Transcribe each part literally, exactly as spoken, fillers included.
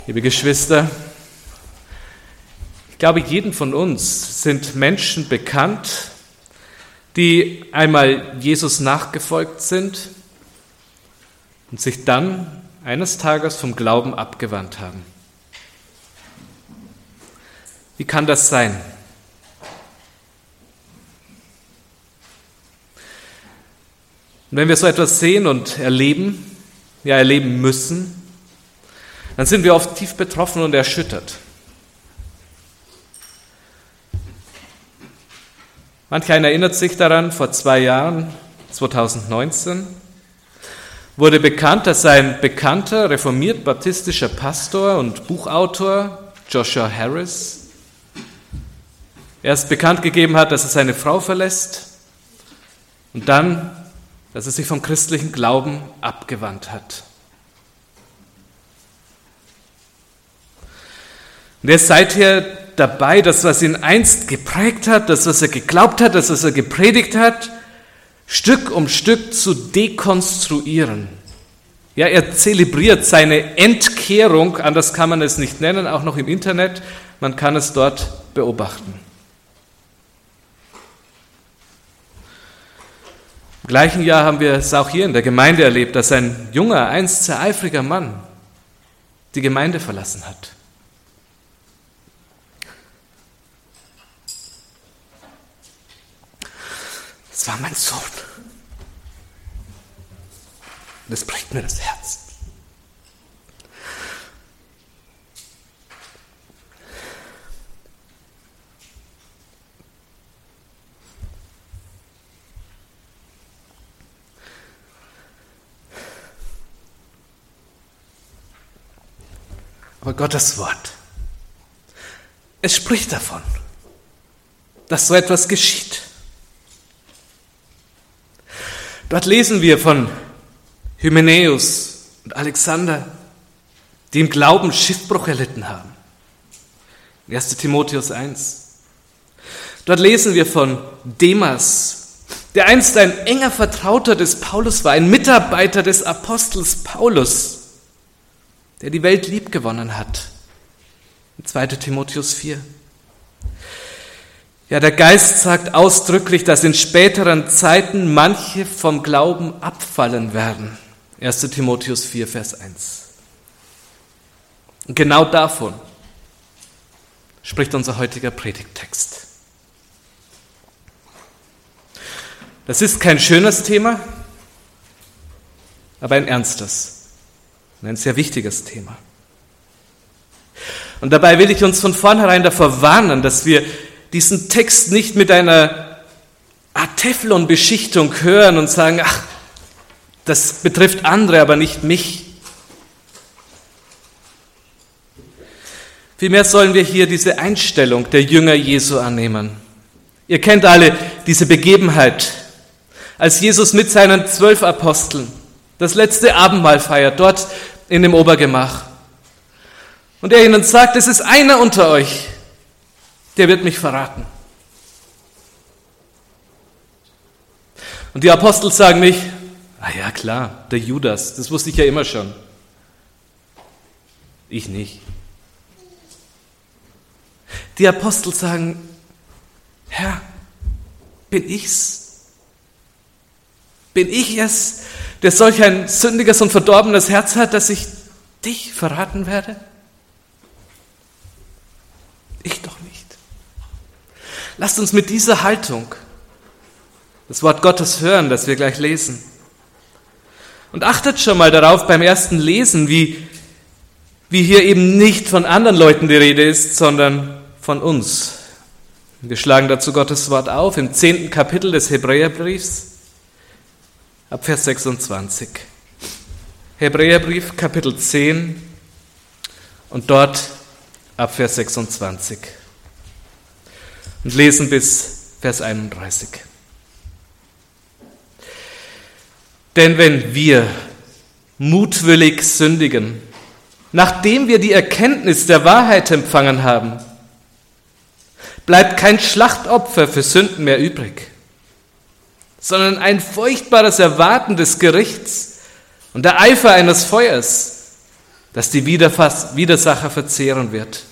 Liebe Geschwister, ich glaube, jedem von uns sind Menschen bekannt, die einmal Jesus nachgefolgt sind und sich dann eines Tages vom Glauben abgewandt haben. Wie kann das sein? Und wenn wir so etwas sehen und erleben, ja erleben müssen, dann sind wir oft tief betroffen und erschüttert. Manch einer erinnert sich daran, vor zwei Jahren, zwanzig neunzehn, wurde bekannt, dass ein bekannter reformiert-baptistischer Pastor und Buchautor, Joshua Harris, erst bekannt gegeben hat, dass er seine Frau verlässt und dann, dass er sich vom christlichen Glauben abgewandt hat. Und er ist seither dabei, das, was ihn einst geprägt hat, das, was er geglaubt hat, das, was er gepredigt hat, Stück um Stück zu dekonstruieren. Ja, er zelebriert seine Entkehrung, anders kann man es nicht nennen, auch noch im Internet, man kann es dort beobachten. Im gleichen Jahr haben wir es auch hier in der Gemeinde erlebt, dass ein junger, einst sehr eifriger Mann die Gemeinde verlassen hat. Das war mein Sohn. Das bricht mir das Herz. Aber Gottes Wort, es spricht davon, dass so etwas geschieht. Dort lesen wir von Hymenäus und Alexander, die im Glauben Schiffbruch erlitten haben. erster Timotheus eins. Dort lesen wir von Demas, der einst ein enger Vertrauter des Paulus war, ein Mitarbeiter des Apostels Paulus, der die Welt liebgewonnen hat. zweiter Timotheus vier. Ja, der Geist sagt ausdrücklich, dass in späteren Zeiten manche vom Glauben abfallen werden. erster Timotheus vier, Vers eins. Und genau davon spricht unser heutiger Predigttext. Das ist kein schönes Thema, aber ein ernstes und ein sehr wichtiges Thema. Und dabei will ich uns von vornherein davor warnen, dass wir diesen Text nicht mit einer Art Teflon-Beschichtung hören und sagen, ach, das betrifft andere, aber nicht mich. Vielmehr sollen wir hier diese Einstellung der Jünger Jesu annehmen. Ihr kennt alle diese Begebenheit, als Jesus mit seinen zwölf Aposteln das letzte Abendmahl feiert, dort in dem Obergemach. Und er ihnen sagt, es ist einer unter euch, der wird mich verraten. Und die Apostel sagen nicht, ah ja klar, der Judas, das wusste ich ja immer schon. Ich nicht. Die Apostel sagen, Herr, bin ich's? Bin ich es, der solch ein sündiges und verdorbenes Herz hat, dass ich dich verraten werde? Ich doch nicht. Lasst uns mit dieser Haltung das Wort Gottes hören, das wir gleich lesen. Und achtet schon mal darauf beim ersten Lesen, wie, wie hier eben nicht von anderen Leuten die Rede ist, sondern von uns. Wir schlagen dazu Gottes Wort auf im zehnten Kapitel des Hebräerbriefs, ab Vers sechsundzwanzig. Hebräerbrief, Kapitel zehn und dort ab Vers sechsundzwanzig. Und lesen bis Vers einunddreißig. Denn wenn wir mutwillig sündigen, nachdem wir die Erkenntnis der Wahrheit empfangen haben, bleibt kein Schlachtopfer für Sünden mehr übrig, sondern ein furchtbares Erwarten des Gerichts und der Eifer eines Feuers, das die Widersacher verzehren wird.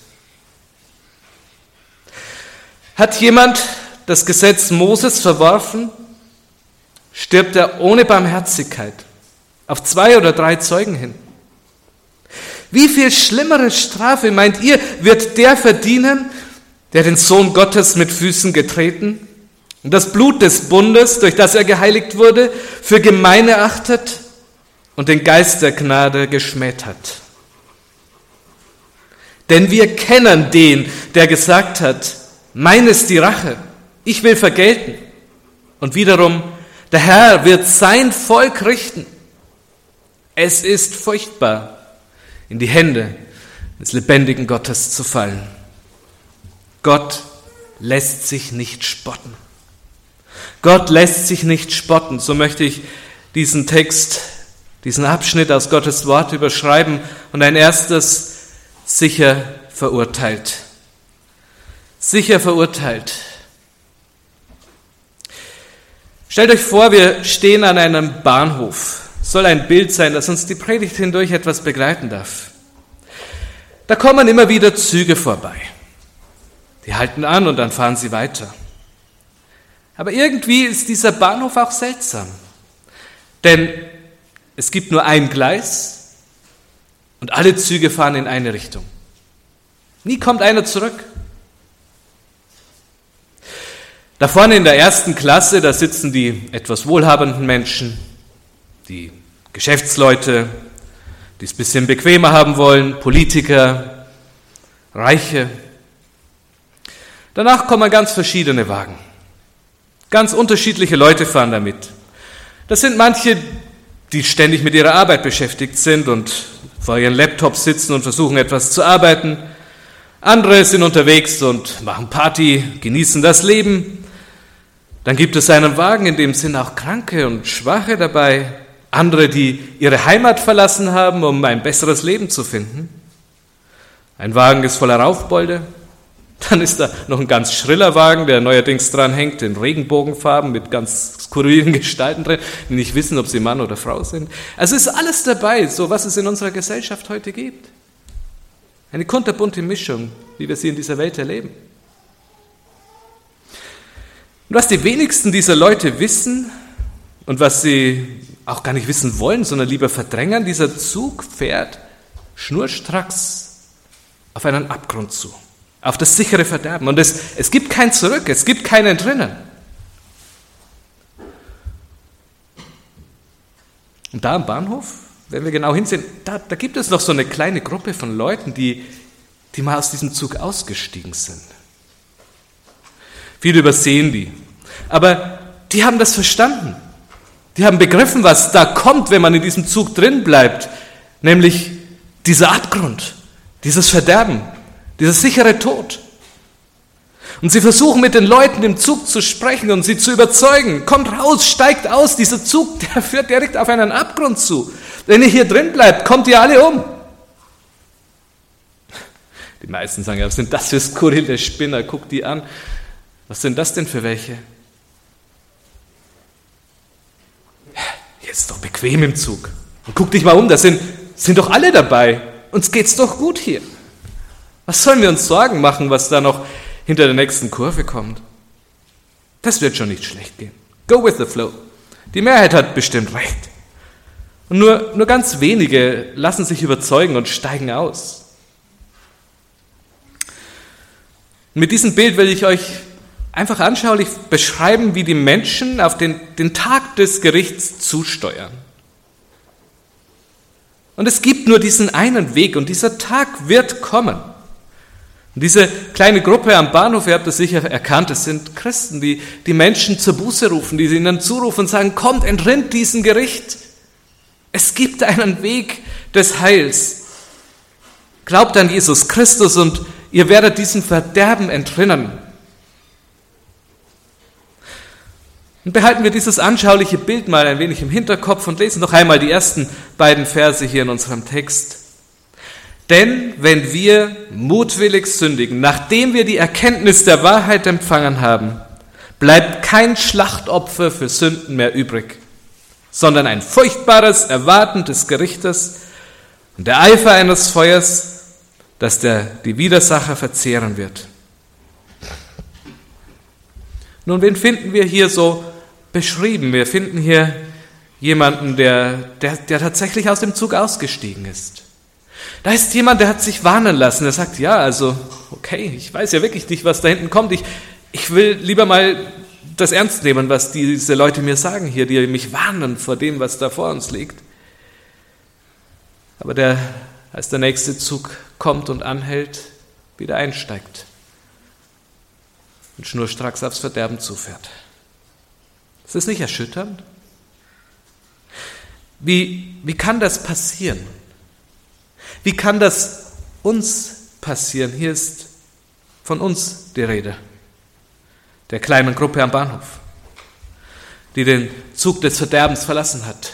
Hat jemand das Gesetz Moses verworfen, stirbt er ohne Barmherzigkeit auf zwei oder drei Zeugen hin. Wie viel schlimmere Strafe, meint ihr, wird der verdienen, der den Sohn Gottes mit Füßen getreten und das Blut des Bundes, durch das er geheiligt wurde, für gemein erachtet und den Geist der Gnade geschmäht hat? Denn wir kennen den, der gesagt hat, mein ist die Rache, ich will vergelten. Und wiederum, der Herr wird sein Volk richten. Es ist furchtbar, in die Hände des lebendigen Gottes zu fallen. Gott lässt sich nicht spotten. Gott lässt sich nicht spotten. So möchte ich diesen Text, diesen Abschnitt aus Gottes Wort überschreiben und ein erstes sicher verurteilt. Sicher verurteilt. Stellt euch vor, wir stehen an einem Bahnhof. Soll ein Bild sein, das uns die Predigt hindurch etwas begleiten darf. Da kommen immer wieder Züge vorbei. Die halten an und dann fahren sie weiter. Aber irgendwie ist dieser Bahnhof auch seltsam. Denn es gibt nur ein Gleis und alle Züge fahren in eine Richtung. Nie kommt einer zurück. Da vorne in der ersten Klasse, da sitzen die etwas wohlhabenden Menschen, die Geschäftsleute, die es ein bisschen bequemer haben wollen, Politiker, Reiche. Danach kommen ganz verschiedene Wagen. Ganz unterschiedliche Leute fahren damit. Das sind manche, die ständig mit ihrer Arbeit beschäftigt sind und vor ihren Laptops sitzen und versuchen etwas zu arbeiten. Andere sind unterwegs und machen Party, genießen das Leben. Dann gibt es einen Wagen, in dem sind auch Kranke und Schwache dabei. Andere, die ihre Heimat verlassen haben, um ein besseres Leben zu finden. Ein Wagen ist voller Raufbolde. Dann ist da noch ein ganz schriller Wagen, der neuerdings dran hängt, in Regenbogenfarben mit ganz skurrilen Gestalten drin, die nicht wissen, ob sie Mann oder Frau sind. Also ist alles dabei, so was es in unserer Gesellschaft heute gibt. Eine kunterbunte Mischung, wie wir sie in dieser Welt erleben. Und was die wenigsten dieser Leute wissen und was sie auch gar nicht wissen wollen, sondern lieber verdrängen, dieser Zug fährt schnurstracks auf einen Abgrund zu, auf das sichere Verderben. Und es, es gibt kein Zurück, es gibt kein Entrinnen. Und da am Bahnhof, wenn wir genau hinsehen, da, da gibt es noch so eine kleine Gruppe von Leuten, die, die mal aus diesem Zug ausgestiegen sind. Viele übersehen die. Aber die haben das verstanden. Die haben begriffen, was da kommt, wenn man in diesem Zug drin bleibt. Nämlich dieser Abgrund, dieses Verderben, dieser sichere Tod. Und sie versuchen mit den Leuten im Zug zu sprechen und sie zu überzeugen. Kommt raus, steigt aus, dieser Zug, der führt direkt auf einen Abgrund zu. Wenn ihr hier drin bleibt, kommt ihr alle um. Die meisten sagen, ja, was sind das für skurrile Spinner? Guck die an. Was sind das denn für welche? Jetzt ist doch bequem im Zug. Und guck dich mal um, da sind, sind doch alle dabei. Uns geht's doch gut hier. Was sollen wir uns Sorgen machen, was da noch hinter der nächsten Kurve kommt? Das wird schon nicht schlecht gehen. Go with the flow. Die Mehrheit hat bestimmt recht. Und nur, nur ganz wenige lassen sich überzeugen und steigen aus. Und mit diesem Bild will ich euch einfach anschaulich beschreiben, wie die Menschen auf den, den Tag des Gerichts zusteuern. Und es gibt nur diesen einen Weg und dieser Tag wird kommen. Und diese kleine Gruppe am Bahnhof, ihr habt das sicher erkannt, es sind Christen, die die Menschen zur Buße rufen, die ihnen zurufen und sagen, kommt, entrinnt diesem Gericht. Es gibt einen Weg des Heils. Glaubt an Jesus Christus und ihr werdet diesem Verderben entrinnen. Und behalten wir dieses anschauliche Bild mal ein wenig im Hinterkopf und lesen noch einmal die ersten beiden Verse hier in unserem Text. Denn wenn wir mutwillig sündigen, nachdem wir die Erkenntnis der Wahrheit empfangen haben, bleibt kein Schlachtopfer für Sünden mehr übrig, sondern ein furchtbares Erwarten des Gerichtes, und der Eifer eines Feuers, das der, die Widersacher verzehren wird. Nun, wen finden wir hier so beschrieben? Wir finden hier jemanden, der, der, der tatsächlich aus dem Zug ausgestiegen ist. Da ist jemand, der hat sich warnen lassen. Der sagt, ja, also, okay, ich weiß ja wirklich nicht, was da hinten kommt. Ich, ich will lieber mal das ernst nehmen, was diese Leute mir sagen hier, die mich warnen vor dem, was da vor uns liegt. Aber der, als der nächste Zug kommt und anhält, wieder einsteigt und schnurstracks aufs Verderben zufährt. Ist das nicht erschütternd? Wie, wie kann das passieren? Wie kann das uns passieren? Hier ist von uns die Rede, der kleinen Gruppe am Bahnhof, die den Zug des Verderbens verlassen hat.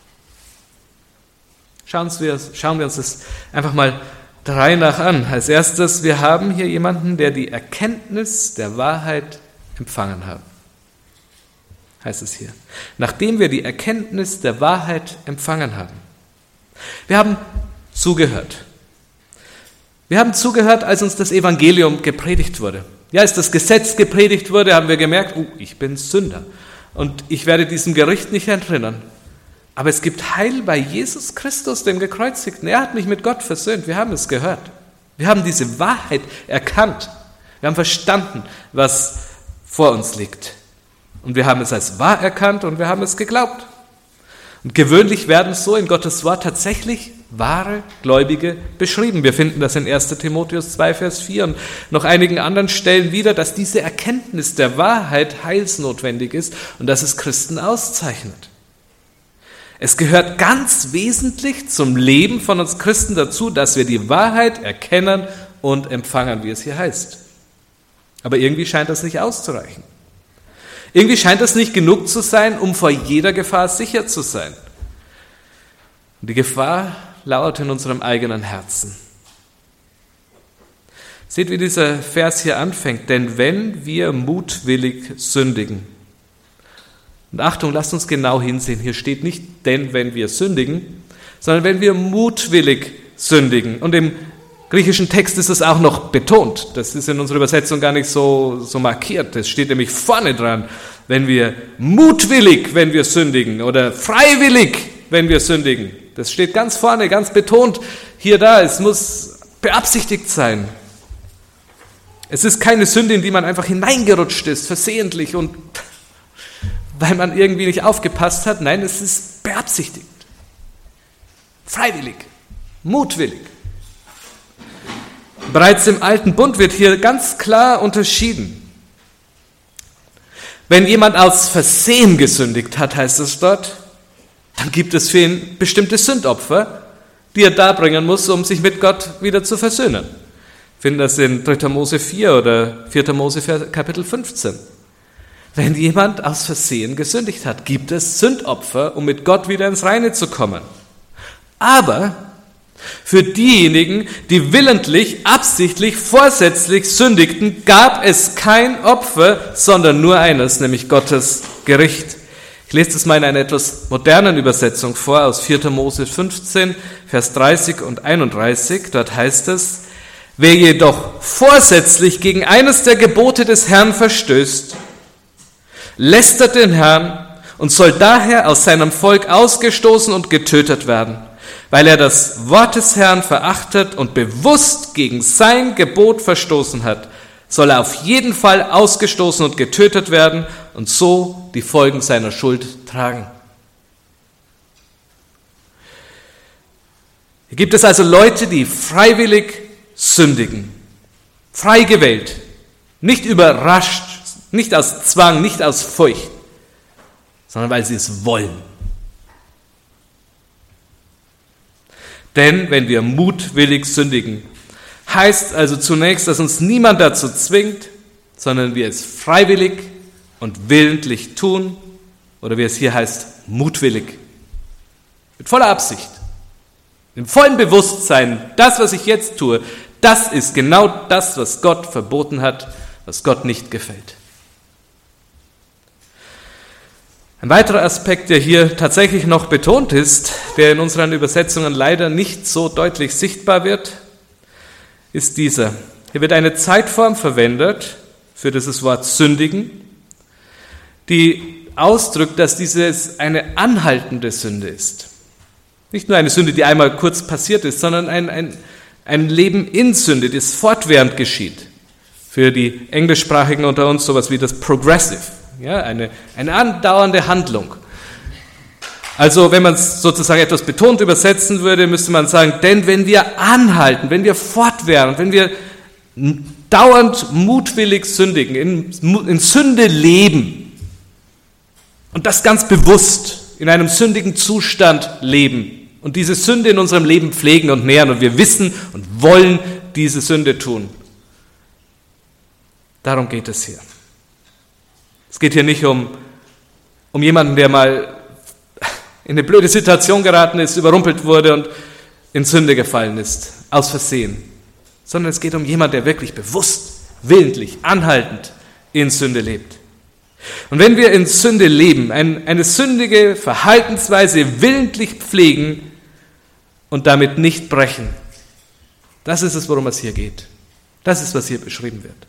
Schauen wir, schauen wir uns das einfach mal drei nach an. Als erstes, wir haben hier jemanden, der die Erkenntnis der Wahrheit empfangen hat. Heißt es hier. Nachdem wir die Erkenntnis der Wahrheit empfangen haben. Wir haben zugehört. Wir haben zugehört, als uns das Evangelium gepredigt wurde. Ja, als das Gesetz gepredigt wurde, haben wir gemerkt, oh, ich bin Sünder und ich werde diesem Gericht nicht entrinnen. Aber es gibt Heil bei Jesus Christus, dem Gekreuzigten. Er hat mich mit Gott versöhnt. Wir haben es gehört. Wir haben diese Wahrheit erkannt. Wir haben verstanden, was vor uns liegt. Und wir haben es als wahr erkannt und wir haben es geglaubt. Und gewöhnlich werden so in Gottes Wort tatsächlich wahre Gläubige beschrieben. Wir finden das in erster Timotheus zwei, Vers vier und noch einigen anderen Stellen wieder, dass diese Erkenntnis der Wahrheit heilsnotwendig ist und dass es Christen auszeichnet. Es gehört ganz wesentlich zum Leben von uns Christen dazu, dass wir die Wahrheit erkennen und empfangen, wie es hier heißt. Aber irgendwie scheint das nicht auszureichen. Irgendwie scheint das nicht genug zu sein, um vor jeder Gefahr sicher zu sein. Und die Gefahr lauert in unserem eigenen Herzen. Seht, wie dieser Vers hier anfängt. Denn wenn wir mutwillig sündigen. Und Achtung, lasst uns genau hinsehen. Hier steht nicht, denn wenn wir sündigen, sondern wenn wir mutwillig sündigen. Und im griechischen Text ist es auch noch betont. Das ist in unserer Übersetzung gar nicht so, so markiert. Das steht nämlich vorne dran. Wenn wir mutwillig, wenn wir sündigen oder freiwillig, wenn wir sündigen. Das steht ganz vorne, ganz betont hier da. Es muss beabsichtigt sein. Es ist keine Sünde, in die man einfach hineingerutscht ist, versehentlich und weil man irgendwie nicht aufgepasst hat. Nein, es ist beabsichtigt. Freiwillig. Mutwillig. Bereits im Alten Bund wird hier ganz klar unterschieden. Wenn jemand aus Versehen gesündigt hat, heißt es dort, dann gibt es für ihn bestimmte Sündopfer, die er darbringen muss, um sich mit Gott wieder zu versöhnen. Wir finden das in dritter Mose vier oder vierter Mose Kapitel fünfzehn. Wenn jemand aus Versehen gesündigt hat, gibt es Sündopfer, um mit Gott wieder ins Reine zu kommen. Aber für diejenigen, die willentlich, absichtlich, vorsätzlich sündigten, gab es kein Opfer, sondern nur eines, nämlich Gottes Gericht. Ich lese das mal in einer etwas modernen Übersetzung vor, aus vierter Mose fünfzehn, Vers dreißig und einunddreißig. Dort heißt es, wer jedoch vorsätzlich gegen eines der Gebote des Herrn verstößt, lästert den Herrn und soll daher aus seinem Volk ausgestoßen und getötet werden, weil er das Wort des Herrn verachtet und bewusst gegen sein Gebot verstoßen hat, soll er auf jeden Fall ausgestoßen und getötet werden und so die Folgen seiner Schuld tragen. Hier gibt es also Leute, die freiwillig sündigen, frei gewählt, nicht überrascht, nicht aus Zwang, nicht aus Furcht, sondern weil sie es wollen. Denn wenn wir mutwillig sündigen, heißt also zunächst, dass uns niemand dazu zwingt, sondern wir es freiwillig und willentlich tun, oder wie es hier heißt, mutwillig. Mit voller Absicht, im vollen Bewusstsein, das, was ich jetzt tue, das ist genau das, was Gott verboten hat, was Gott nicht gefällt. Ein weiterer Aspekt, der hier tatsächlich noch betont ist, der in unseren Übersetzungen leider nicht so deutlich sichtbar wird, ist dieser. Hier wird eine Zeitform verwendet für dieses Wort sündigen, die ausdrückt, dass dieses eine anhaltende Sünde ist. Nicht nur eine Sünde, die einmal kurz passiert ist, sondern ein, ein, ein Leben in Sünde, das fortwährend geschieht. Für die Englischsprachigen unter uns sowas wie das Progressive, ja, eine, eine andauernde Handlung. Also wenn man es sozusagen etwas betont übersetzen würde, müsste man sagen, denn wenn wir anhalten, wenn wir fortwährend, wenn wir dauernd mutwillig sündigen, in, in Sünde leben und das ganz bewusst in einem sündigen Zustand leben und diese Sünde in unserem Leben pflegen und nähren und wir wissen und wollen diese Sünde tun. Darum geht es hier. Es geht hier nicht um, um jemanden, der mal in eine blöde Situation geraten ist, überrumpelt wurde und in Sünde gefallen ist, aus Versehen. Sondern es geht um jemanden, der wirklich bewusst, willentlich, anhaltend in Sünde lebt. Und wenn wir in Sünde leben, ein, eine sündige Verhaltensweise willentlich pflegen und damit nicht brechen, das ist es, worum es hier geht. Das ist, was hier beschrieben wird.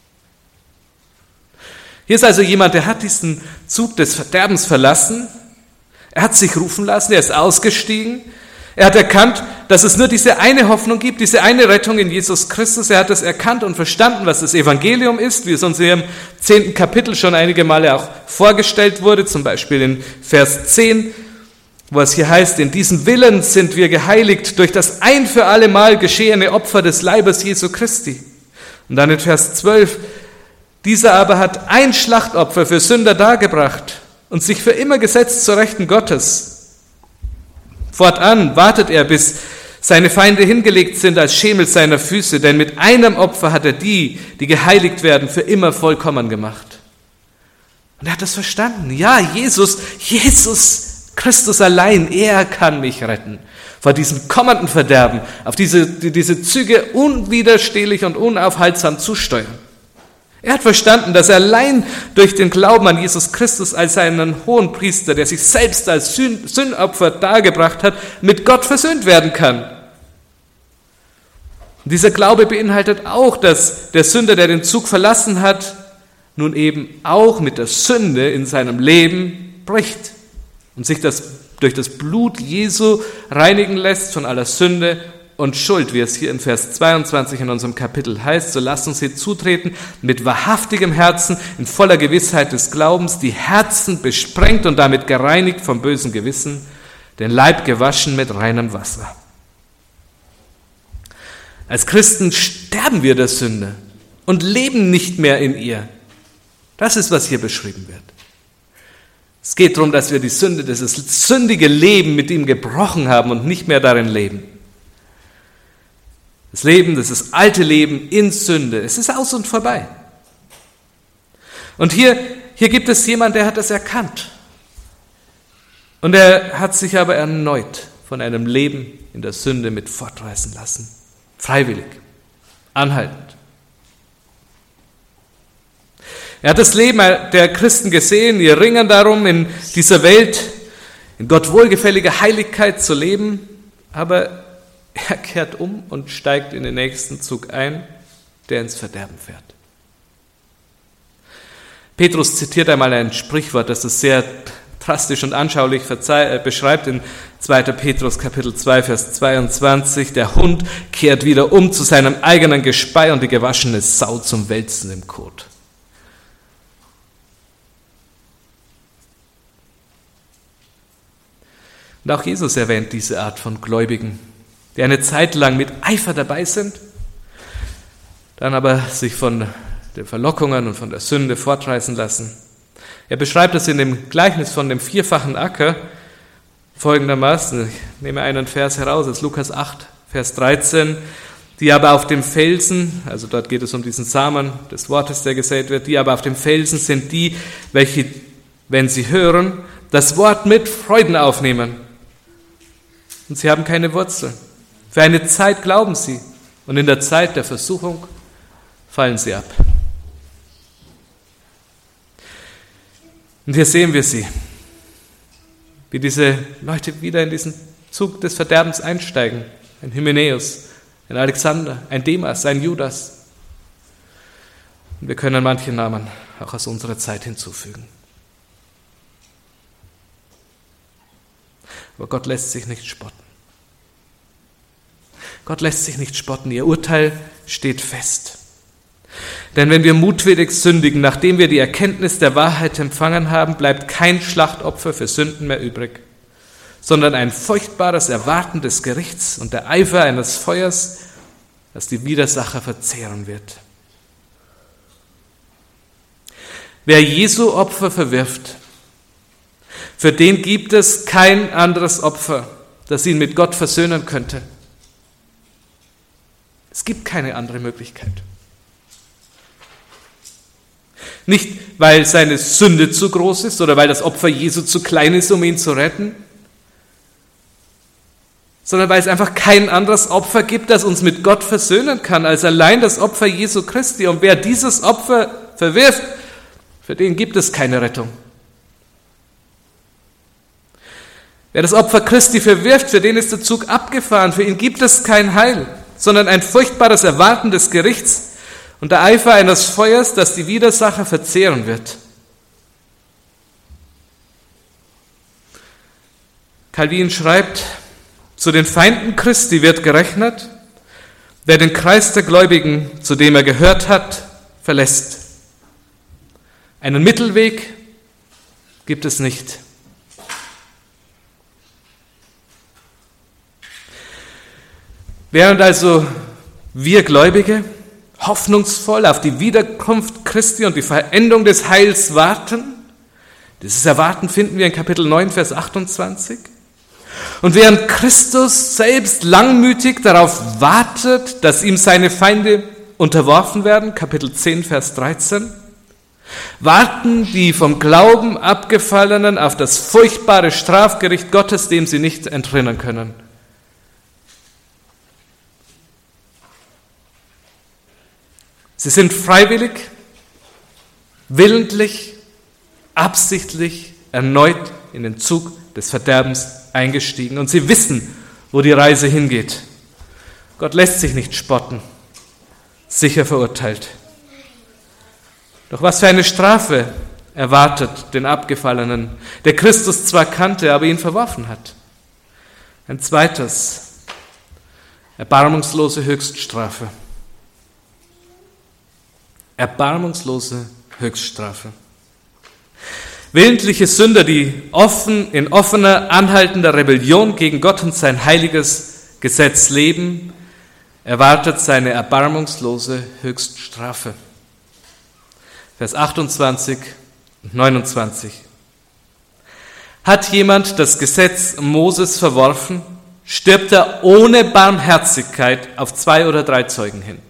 Hier ist also jemand, der hat diesen Zug des Verderbens verlassen, er hat sich rufen lassen, er ist ausgestiegen, er hat erkannt, dass es nur diese eine Hoffnung gibt, diese eine Rettung in Jesus Christus. Er hat es erkannt und verstanden, was das Evangelium ist, wie es uns hier im zehnten Kapitel schon einige Male auch vorgestellt wurde, zum Beispiel in Vers zehn, wo es hier heißt, in diesem Willen sind wir geheiligt durch das ein für alle Mal geschehene Opfer des Leibes Jesu Christi. Und dann in Vers zwölf, dieser aber hat ein Schlachtopfer für Sünder dargebracht und sich für immer gesetzt zur Rechten Gottes. Fortan wartet er, bis seine Feinde hingelegt sind als Schemel seiner Füße, denn mit einem Opfer hat er die, die geheiligt werden, für immer vollkommen gemacht. Und er hat das verstanden. Ja, Jesus, Jesus Christus allein, er kann mich retten vor diesem kommenden Verderben, auf diese, die diese Züge unwiderstehlich und unaufhaltsam zusteuern. Er hat verstanden, dass er allein durch den Glauben an Jesus Christus als seinen Hohenpriester, der sich selbst als Sündopfer dargebracht hat, mit Gott versöhnt werden kann. Und dieser Glaube beinhaltet auch, dass der Sünder, der den Zug verlassen hat, nun eben auch mit der Sünde in seinem Leben bricht und sich das durch das Blut Jesu reinigen lässt von aller Sünde und Schuld, wie es hier in Vers zweiundzwanzig in unserem Kapitel heißt. So lasst uns hier zutreten mit wahrhaftigem Herzen, in voller Gewissheit des Glaubens, die Herzen besprengt und damit gereinigt vom bösen Gewissen, den Leib gewaschen mit reinem Wasser. Als Christen sterben wir der Sünde und leben nicht mehr in ihr. Das ist, was hier beschrieben wird. Es geht darum, dass wir die Sünde, dieses sündige Leben mit ihm gebrochen haben und nicht mehr darin leben. Das Leben, das ist das alte Leben in Sünde. Es ist aus und vorbei. Und hier, hier gibt es jemanden, der hat das erkannt. Und er hat sich aber erneut von einem Leben in der Sünde mit fortreißen lassen. Freiwillig, anhaltend. Er hat das Leben der Christen gesehen, ihr ringen darum, in dieser Welt in Gott wohlgefälliger Heiligkeit zu leben, aber er kehrt um und steigt in den nächsten Zug ein, der ins Verderben fährt. Petrus zitiert einmal ein Sprichwort, das es sehr drastisch und anschaulich beschreibt in zweiter Petrus Kapitel zwei, Vers zweiundzwanzig. Der Hund kehrt wieder um zu seinem eigenen Gespei und die gewaschene Sau zum Wälzen im Kot. Und auch Jesus erwähnt diese Art von Gläubigen, die eine Zeit lang mit Eifer dabei sind, dann aber sich von den Verlockungen und von der Sünde fortreißen lassen. Er beschreibt es in dem Gleichnis von dem vierfachen Acker folgendermaßen. Ich nehme einen Vers heraus, das ist Lukas acht, Vers dreizehn. Die aber auf dem Felsen, also dort geht es um diesen Samen des Wortes, der gesät wird, die aber auf dem Felsen sind die, welche, wenn sie hören, das Wort mit Freuden aufnehmen. Und sie haben keine Wurzel. Für eine Zeit glauben sie und in der Zeit der Versuchung fallen sie ab. Und hier sehen wir sie, wie diese Leute wieder in diesen Zug des Verderbens einsteigen. Ein Hymenäus, ein Alexander, ein Demas, ein Judas. Und wir können manche Namen auch aus unserer Zeit hinzufügen. Aber Gott lässt sich nicht spotten. Gott lässt sich nicht spotten. Ihr Urteil steht fest. Denn wenn wir mutwillig sündigen, nachdem wir die Erkenntnis der Wahrheit empfangen haben, bleibt kein Schlachtopfer für Sünden mehr übrig, sondern ein furchtbares Erwarten des Gerichts und der Eifer eines Feuers, das die Widersacher verzehren wird. Wer Jesu Opfer verwirft, für den gibt es kein anderes Opfer, das ihn mit Gott versöhnen könnte. Es gibt keine andere Möglichkeit. Nicht, weil seine Sünde zu groß ist oder weil das Opfer Jesu zu klein ist, um ihn zu retten, sondern weil es einfach kein anderes Opfer gibt, das uns mit Gott versöhnen kann, als allein das Opfer Jesu Christi. Und wer dieses Opfer verwirft, für den gibt es keine Rettung. Wer das Opfer Christi verwirft, für den ist der Zug abgefahren, für ihn gibt es kein Heil, sondern ein furchtbares Erwarten des Gerichts und der Eifer eines Feuers, das die Widersacher verzehren wird. Calvin schreibt, zu den Feinden Christi wird gerechnet, wer den Kreis der Gläubigen, zu dem er gehört hat, verlässt. Einen Mittelweg gibt es nicht. Während also wir Gläubige hoffnungsvoll auf die Wiederkunft Christi und die Verendung des Heils warten, dieses Erwarten finden wir in Kapitel neun, Vers achtundzwanzig, und während Christus selbst langmütig darauf wartet, dass ihm seine Feinde unterworfen werden, Kapitel zehn, Vers dreizehn, warten die vom Glauben Abgefallenen auf das furchtbare Strafgericht Gottes, dem sie nicht entrinnen können. Sie sind freiwillig, willentlich, absichtlich erneut in den Zug des Verderbens eingestiegen und sie wissen, wo die Reise hingeht. Gott lässt sich nicht spotten, sicher verurteilt. Doch was für eine Strafe erwartet den Abgefallenen, der Christus zwar kannte, aber ihn verworfen hat. Ein zweites, erbarmungslose Höchststrafe. Erbarmungslose Höchststrafe. Willentliche Sünder, die offen, in offener, anhaltender Rebellion gegen Gott und sein heiliges Gesetz leben, erwartet seine erbarmungslose Höchststrafe. Vers achtundzwanzig und neunundzwanzig. Hat jemand das Gesetz Moses verworfen, stirbt er ohne Barmherzigkeit auf zwei oder drei Zeugen hin.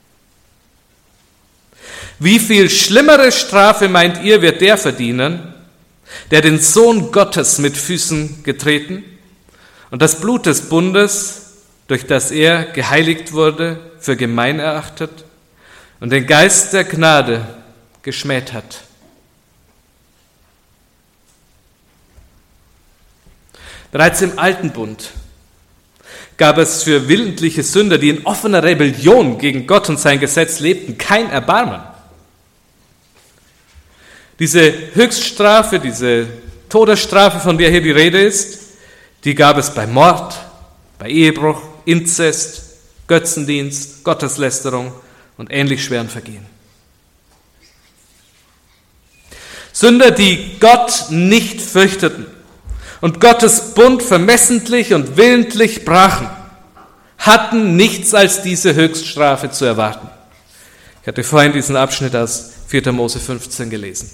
Wie viel schlimmere Strafe, meint ihr, wird der verdienen, der den Sohn Gottes mit Füßen getreten und das Blut des Bundes, durch das er geheiligt wurde, für gemein erachtet und den Geist der Gnade geschmäht hat? Bereits im Alten Bund gab es für willentliche Sünder, die in offener Rebellion gegen Gott und sein Gesetz lebten, kein Erbarmen. Diese Höchststrafe, diese Todesstrafe, von der hier die Rede ist, die gab es bei Mord, bei Ehebruch, Inzest, Götzendienst, Gotteslästerung und ähnlich schweren Vergehen. Sünder, die Gott nicht fürchteten und Gottes Bund vermessentlich und willentlich brachen, hatten nichts als diese Höchststrafe zu erwarten. Ich hatte vorhin diesen Abschnitt aus vierter Mose fünfzehn gelesen.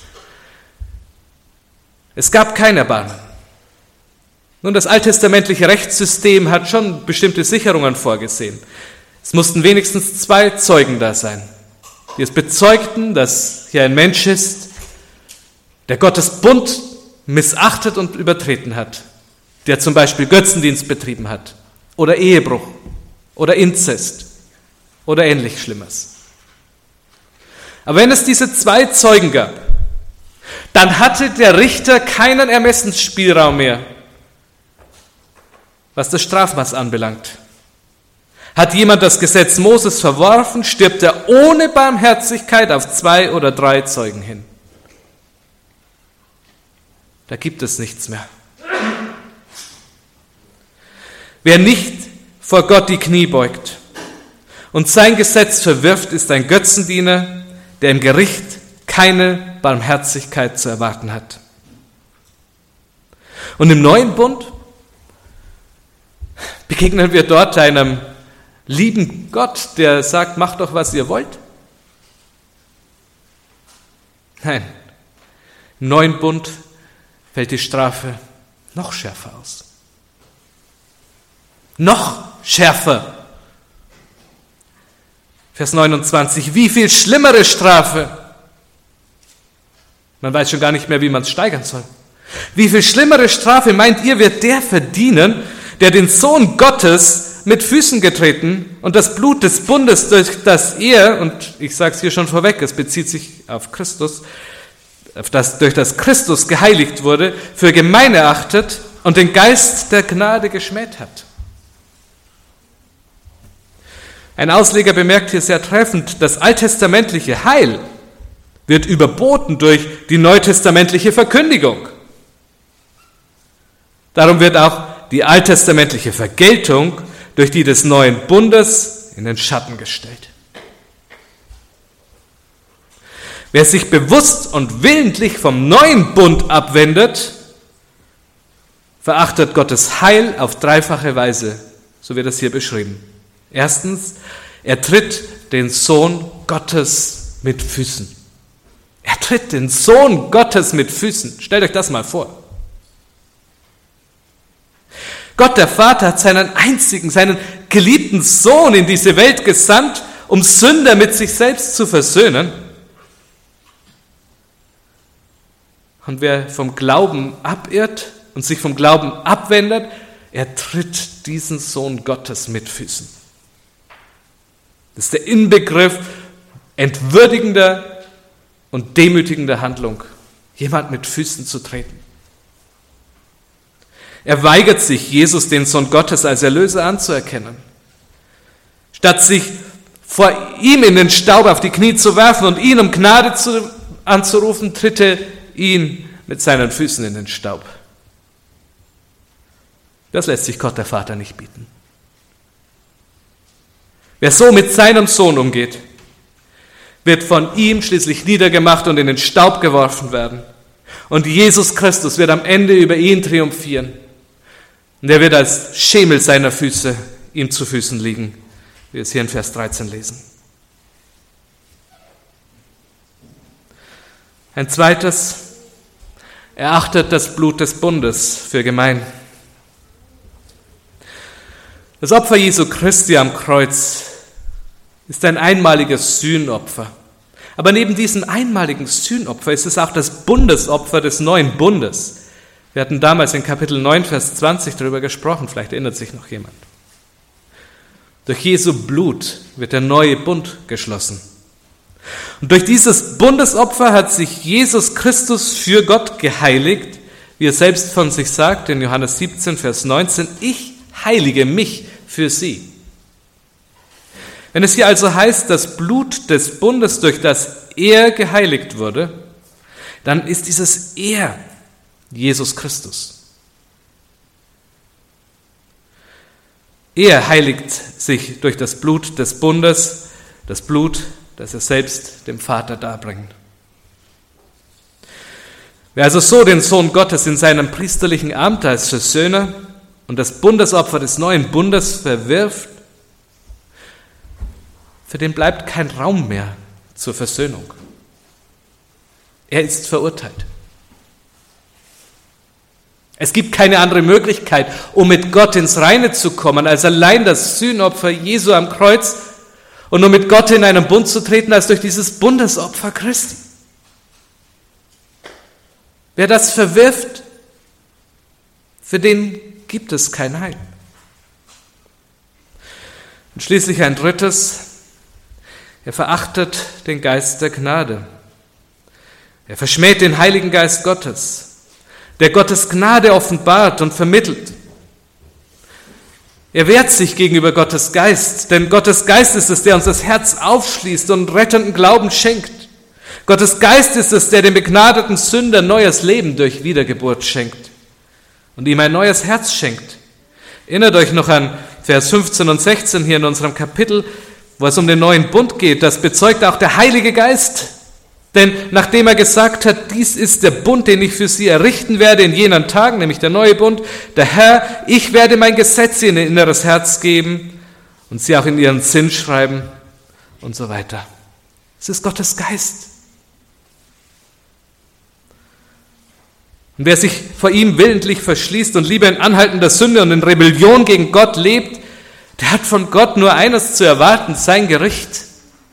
Es gab kein Erbarmen. Nun, das alttestamentliche Rechtssystem hat schon bestimmte Sicherungen vorgesehen. Es mussten wenigstens zwei Zeugen da sein, die es bezeugten, dass hier ein Mensch ist, der Gottes Bund missachtet und übertreten hat, der zum Beispiel Götzendienst betrieben hat oder Ehebruch oder Inzest oder ähnlich Schlimmes. Aber wenn es diese zwei Zeugen gab, dann hatte der Richter keinen Ermessensspielraum mehr, was das Strafmaß anbelangt. Hat jemand das Gesetz Moses verworfen, stirbt er ohne Barmherzigkeit auf zwei oder drei Zeugen hin. Da gibt es nichts mehr. Wer nicht vor Gott die Knie beugt und sein Gesetz verwirft, ist ein Götzendiener, der im Gericht keine Barmherzigkeit zu erwarten hat. Und im neuen Bund begegnen wir dort einem lieben Gott, der sagt, macht doch, was ihr wollt. Nein, im neuen Bund fällt die Strafe noch schärfer aus. Noch schärfer. Vers neunundzwanzig, wie viel schlimmere Strafe. Man weiß schon gar nicht mehr, wie man es steigern soll. Wie viel schlimmere Strafe, meint ihr, wird der verdienen, der den Sohn Gottes mit Füßen getreten und das Blut des Bundes, durch das er, und ich sage es hier schon vorweg, es bezieht sich auf Christus, auf das, durch das Christus geheiligt wurde, für gemein erachtet und den Geist der Gnade geschmäht hat. Ein Ausleger bemerkt hier sehr treffend, das alttestamentliche Heil wird überboten durch die neutestamentliche Verkündigung. Darum wird auch die alttestamentliche Vergeltung durch die des neuen Bundes in den Schatten gestellt. Wer sich bewusst und willentlich vom neuen Bund abwendet, verachtet Gottes Heil auf dreifache Weise, so wird es hier beschrieben. Erstens, er tritt den Sohn Gottes mit Füßen. Er tritt den Sohn Gottes mit Füßen. Stellt euch das mal vor. Gott, der Vater, hat seinen einzigen, seinen geliebten Sohn in diese Welt gesandt, um Sünder mit sich selbst zu versöhnen. Und wer vom Glauben abirrt und sich vom Glauben abwendet, er tritt diesen Sohn Gottes mit Füßen. Das ist der Inbegriff entwürdigender und demütigender Handlung, jemand mit Füßen zu treten. Er weigert sich, Jesus, den Sohn Gottes, als Erlöser anzuerkennen. Statt sich vor ihm in den Staub auf die Knie zu werfen und ihn um Gnade zu, anzurufen, tritt er ihn mit seinen Füßen in den Staub. Das lässt sich Gott der Vater nicht bieten. Wer so mit seinem Sohn umgeht, wird von ihm schließlich niedergemacht und in den Staub geworfen werden. Und Jesus Christus wird am Ende über ihn triumphieren. Und er wird als Schemel seiner Füße ihm zu Füßen liegen, wie wir es hier in Vers dreizehn lesen. Ein zweites, er achtet das Blut des Bundes für gemein. Das Opfer Jesu Christi am Kreuz ist ein einmaliges Sühnopfer. Aber neben diesem einmaligen Sühnopfer ist es auch das Bundesopfer des neuen Bundes. Wir hatten damals in Kapitel neun, Vers zwanzig darüber gesprochen, vielleicht erinnert sich noch jemand. Durch Jesu Blut wird der neue Bund geschlossen. Und durch dieses Bundesopfer hat sich Jesus Christus für Gott geheiligt, wie er selbst von sich sagt in Johannes siebzehn, Vers neunzehn, ich heilige mich für sie. Wenn es hier also heißt, das Blut des Bundes, durch das er geheiligt wurde, dann ist dieses er Jesus Christus. Er heiligt sich durch das Blut des Bundes, das Blut, das er selbst dem Vater darbringt. Wer also so den Sohn Gottes in seinem priesterlichen Amt als Versöhner und das Bundesopfer des neuen Bundes verwirft, für den bleibt kein Raum mehr zur Versöhnung. Er ist verurteilt. Es gibt keine andere Möglichkeit, um mit Gott ins Reine zu kommen, als allein das Sühnopfer Jesu am Kreuz und um mit Gott in einen Bund zu treten, als durch dieses Bundesopfer Christi. Wer das verwirft, für den gibt es kein Heil. Und schließlich ein drittes, er verachtet den Geist der Gnade. Er verschmäht den Heiligen Geist Gottes, der Gottes Gnade offenbart und vermittelt. Er wehrt sich gegenüber Gottes Geist, denn Gottes Geist ist es, der uns das Herz aufschließt und rettenden Glauben schenkt. Gottes Geist ist es, der dem begnadeten Sünder neues Leben durch Wiedergeburt schenkt und ihm ein neues Herz schenkt. Erinnert euch noch an Vers fünfzehn und sechzehn hier in unserem Kapitel, wo es um den neuen Bund geht. Das bezeugt auch der Heilige Geist. Denn nachdem er gesagt hat, dies ist der Bund, den ich für sie errichten werde in jenen Tagen, nämlich der neue Bund, der Herr, ich werde mein Gesetz in ihr inneres Herz geben und sie auch in ihren Sinn schreiben und so weiter. Es ist Gottes Geist. Und wer sich vor ihm willentlich verschließt und lieber in anhaltender Sünde und in Rebellion gegen Gott lebt, der hat von Gott nur eines zu erwarten, sein Gericht.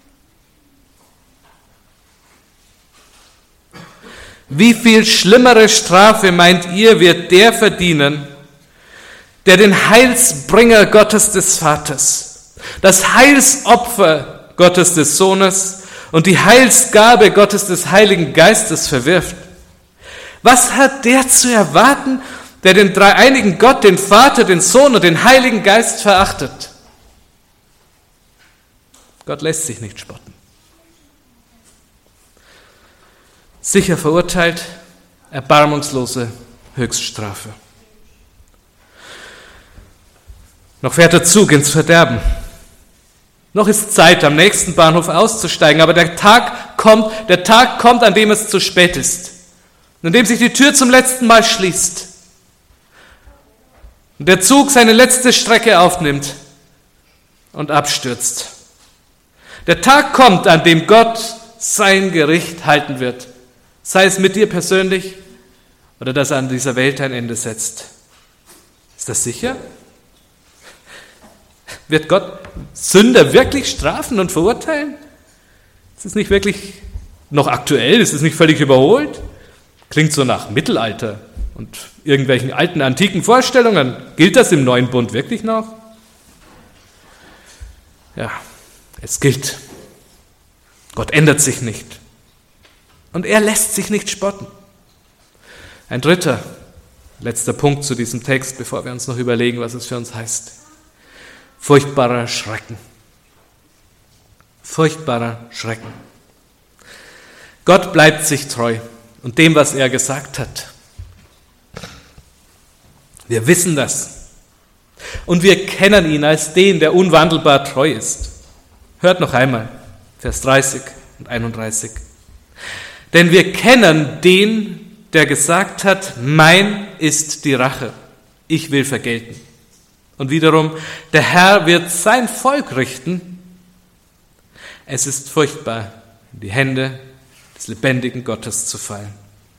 Wie viel schlimmere Strafe, meint ihr, wird der verdienen, der den Heilsbringer Gottes des Vaters, das Heilsopfer Gottes des Sohnes und die Heilsgabe Gottes des Heiligen Geistes verwirft? Was hat der zu erwarten, der den dreieinigen Gott, den Vater, den Sohn und den Heiligen Geist verachtet? Gott lässt sich nicht spotten. Sicher verurteilt, erbarmungslose Höchststrafe. Noch fährt der Zug ins Verderben. Noch ist Zeit, am nächsten Bahnhof auszusteigen, aber der Tag kommt, der Tag kommt, an dem es zu spät ist, an dem sich die Tür zum letzten Mal schließt und der Zug seine letzte Strecke aufnimmt und abstürzt. Der Tag kommt, an dem Gott sein Gericht halten wird. Sei es mit dir persönlich oder dass er an dieser Welt ein Ende setzt. Ist das sicher? Wird Gott Sünder wirklich strafen und verurteilen? Ist es nicht wirklich noch aktuell? Ist es nicht völlig überholt? Klingt so nach Mittelalter und irgendwelchen alten, antiken Vorstellungen. Gilt das im neuen Bund wirklich noch? Ja, es gilt. Gott ändert sich nicht. Und er lässt sich nicht spotten. Ein dritter, letzter Punkt zu diesem Text, bevor wir uns noch überlegen, was es für uns heißt. Furchtbarer Schrecken. Furchtbarer Schrecken. Gott bleibt sich treu und dem, was er gesagt hat. Wir wissen das. Und wir kennen ihn als den, der unwandelbar treu ist. Hört noch einmal, Vers dreißig und einunddreißig. Denn wir kennen den, der gesagt hat, mein ist die Rache, ich will vergelten. Und wiederum, der Herr wird sein Volk richten. Es ist furchtbar, in die Hände des lebendigen Gottes zu fallen.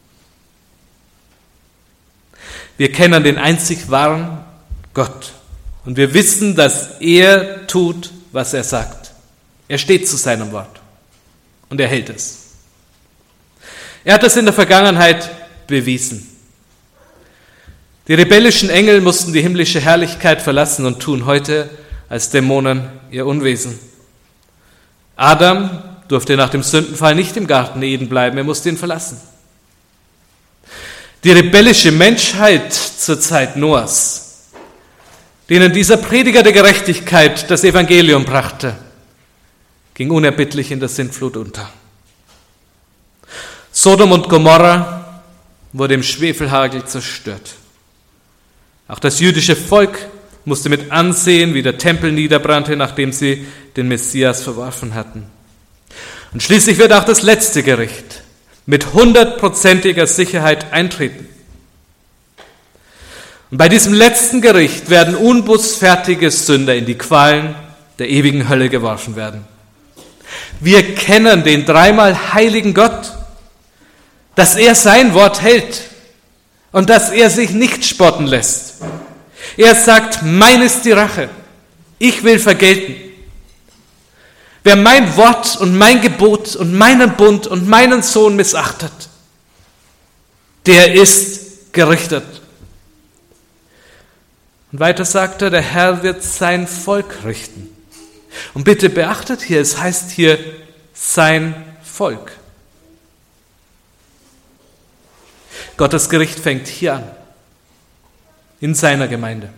Wir kennen den einzig wahren Gott und wir wissen, dass er tut, was er sagt. Er steht zu seinem Wort und er hält es. Er hat das in der Vergangenheit bewiesen. Die rebellischen Engel mussten die himmlische Herrlichkeit verlassen und tun heute als Dämonen ihr Unwesen. Adam durfte nach dem Sündenfall nicht im Garten Eden bleiben, er musste ihn verlassen. Die rebellische Menschheit zur Zeit Noahs, denen dieser Prediger der Gerechtigkeit das Evangelium brachte, ging unerbittlich in der Sintflut unter. Sodom und Gomorra wurde im Schwefelhagel zerstört. Auch das jüdische Volk musste mit ansehen, wie der Tempel niederbrannte, nachdem sie den Messias verworfen hatten. Und schließlich wird auch das letzte Gericht mit hundertprozentiger Sicherheit eintreten. Und bei diesem letzten Gericht werden unbußfertige Sünder in die Qualen der ewigen Hölle geworfen werden. Wir kennen den dreimal heiligen Gott, dass er sein Wort hält und dass er sich nicht spotten lässt. Er sagt, mein ist die Rache, ich will vergelten. Wer mein Wort und mein Gebot und meinen Bund und meinen Sohn missachtet, der ist gerichtet. Und weiter sagt er, der Herr wird sein Volk richten. Und bitte beachtet hier, es heißt hier sein Volk. Gottes Gericht fängt hier an, in seiner Gemeinde.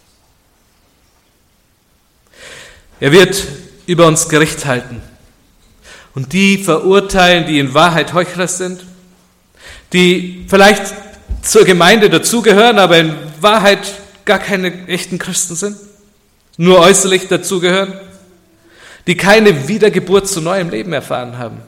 Er wird über uns Gericht halten und die verurteilen, die in Wahrheit Heuchler sind, die vielleicht zur Gemeinde dazugehören, aber in Wahrheit gar keine echten Christen sind, nur äußerlich dazugehören, die keine Wiedergeburt zu neuem Leben erfahren haben.